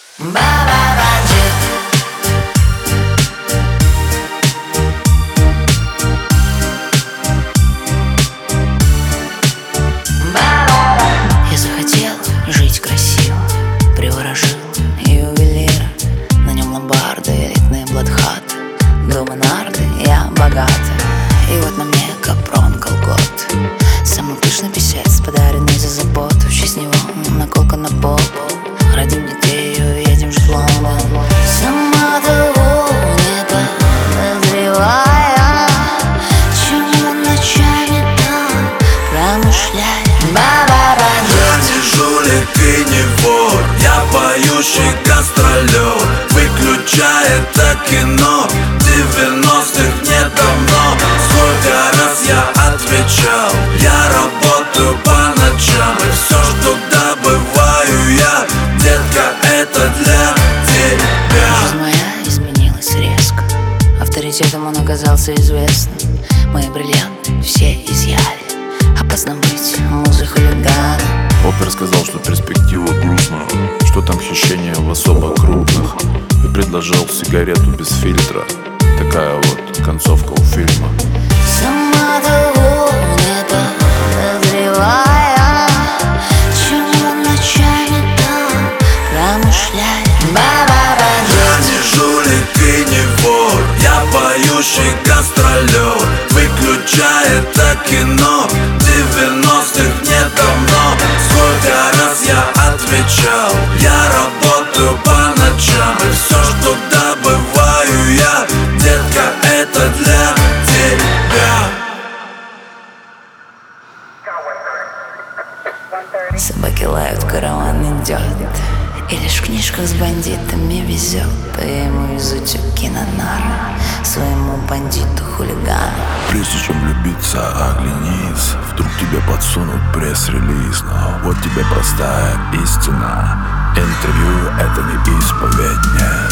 Я захотел жить красиво, приворожил ювелира. На нем ломбарды, элитные бладхаты, дома нарды, я богата. И вот на мне капрон колгот, самый пышный писец, подаренный за заботу. В честь него наколка на попу. Родим детей и уедем жить в Лондон. Сама того не подозревая, чем он ночами там промышляет. Я не жулик и не вор, я поющий гастролер. Выключай это кино, 90-х не давно. Сколько раз я отвечал, я работаю по ночам. И все, что добываю я, детка, это для тебя. Жизнь моя изменилась резко, авторитетом он оказался известным. Мои бриллианты все изъяли, опасно быть музой хулигана. Опер сказал, что перспектива грустная, что там хищение в особо крупных, и предложил сигарету без фильтра. Такая вот концовка у фильма. Сама того не подозревая, чем он ночами там промышляет. Я не жулик и не вор, я поющий гастролер. Выключай это кино, 90-х не давно. Сколько раз я отвечал, я работаю по ночам. И все, что добываю я, детка, это для тебя. Собаки лают, караван идет, и лишь в книжках с бандитами везет. То я ему везу тюки на нары, своему бандиту хулигану. Прежде чем влюбиться, оглянись, вдруг тебе подсунут пресс-релиз. Но вот тебе простая истина: интервью — это не исповедь,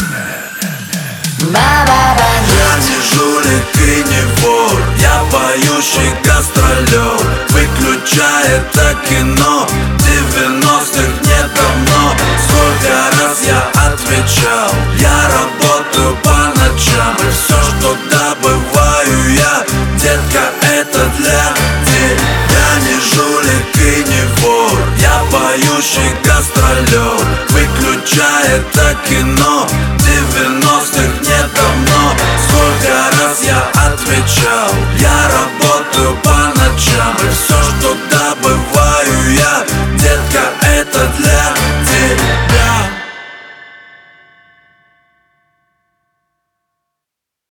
Я не жулик и не вор, я поющий гастролер. Выключай это кино, 90-х не давно. Сколько раз я отвечал, я работаю по ночам. И все, что добываю я, детка, это для тебя. Я не жулик и не вор, я поющий гастролер. Выключай это кино,